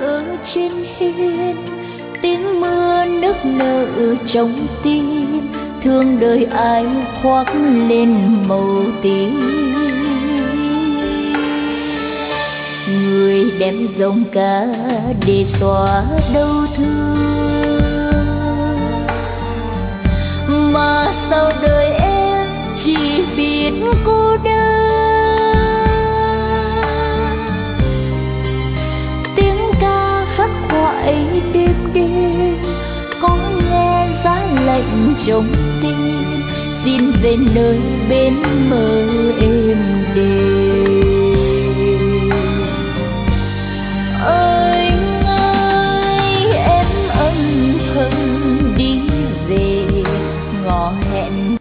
ở trên hiên, tiếng mưa nức nở trong tim, thương đời ai khoác lên màu tím. Người đem giọng ca để xóa đau thương, mà sao đời em chỉ biết cô đơn.